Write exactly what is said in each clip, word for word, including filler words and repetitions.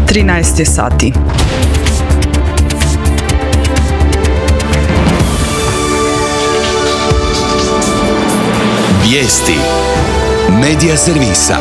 trinaest je sati. Vijesti Medija servisa.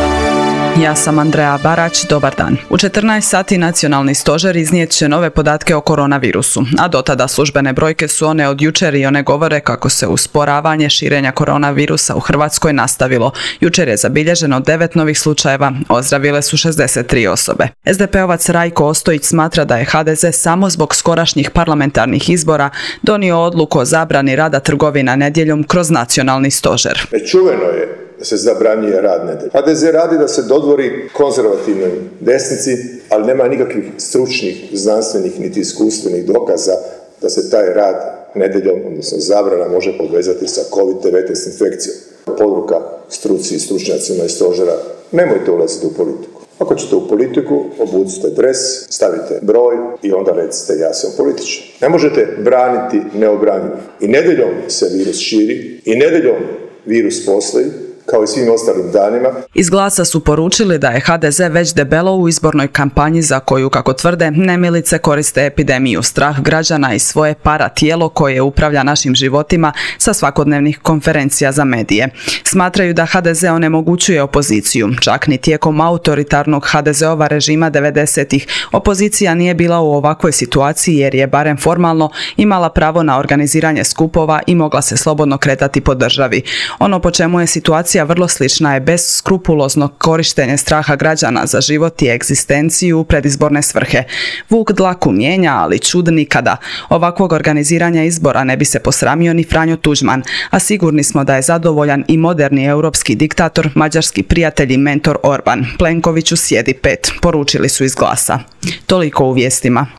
Ja sam Andreja Barać, dobar dan. U četrnaest sati nacionalni stožer iznijet će nove podatke o koronavirusu, a do tada službene brojke su one od jučer i one govore kako se usporavanje širenja koronavirusa u Hrvatskoj nastavilo. Jučer je zabilježeno devet novih slučajeva, ozdravile su šezdeset tri osobe. es de pe ovac Rajko Ostojić smatra da je ha de ze samo zbog skorašnjih parlamentarnih izbora donio odluku o zabrani rada trgovina nedjeljom kroz nacionalni stožer. Čuveno je da se zabranjuje rad nedjeljom. ha de ze radi da se dodvori konzervativnoj desnici, ali nema nikakvih stručnih, znanstvenih niti iskustvenih dokaza da se taj rad nedjeljom, odnosno zabrana, može povezati sa kovid devetnaest infekcijom. Poruka struci i stručnjacima iz stožera: nemojte ulaziti u politiku. Ako ćete u politiku, obucite dres, stavite broj i onda recite ja sam političar. Ne možete braniti neobranjivo. I nedjeljom se virus širi, i nedjeljom virus postoji, kao i svim ostalim danima. Iz Glasa su poručili da je ha de ze već debelo u izbornoj kampanji za koju, kako tvrde, nemilice koriste epidemiju, strah građana i svoje paratijelo koje upravlja našim životima sa svakodnevnih konferencija za medije. Smatraju da ha de ze onemogućuje opoziciju. Čak ni tijekom autoritarnog ha de zeova režima devedesetih opozicija nije bila u ovakvoj situaciji jer je barem formalno imala pravo na organiziranje skupova i mogla se slobodno kretati po državi. Ono po čemu je situacija vrlo slična je beskrupulozno korištenje straha građana za život i egzistenciju u predizborne svrhe. Vuk dlaku mijenja, ali čud nikada. Ovakvog organiziranja izbora ne bi se posramio ni Franjo Tuđman, a sigurni smo da je zadovoljan i moderni europski diktator, mađarski prijatelj i mentor Orban. Plenkoviću sjedi pet, poručili su iz Glasa. Toliko u vijestima.